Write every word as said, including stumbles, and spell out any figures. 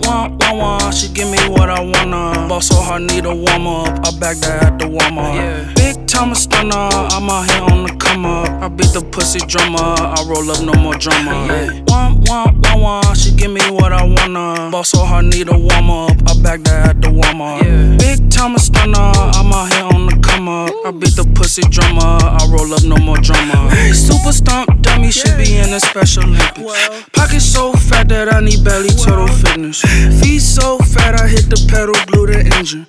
want, want, want. She give me what I wanna. Ball so hard, need a warm up. I back that at the warm up. Yeah. Big time a stunner. I'm out here on the come up. I beat the pussy drummer. I roll up, no more drama. Yeah. Want, want, want, want. She give me what I wanna. Ball so hard, need a warm up. I back that at the warm up. Yeah. Big time a stunner. I'm out here on the come up. I beat the pussy drummer. I roll up, no more drama. Super stomp dummy, should be in a Special Olympics. Pocket so fat that I need belly turtle fitness. Feet so fat I hit the pedal, blew the engine.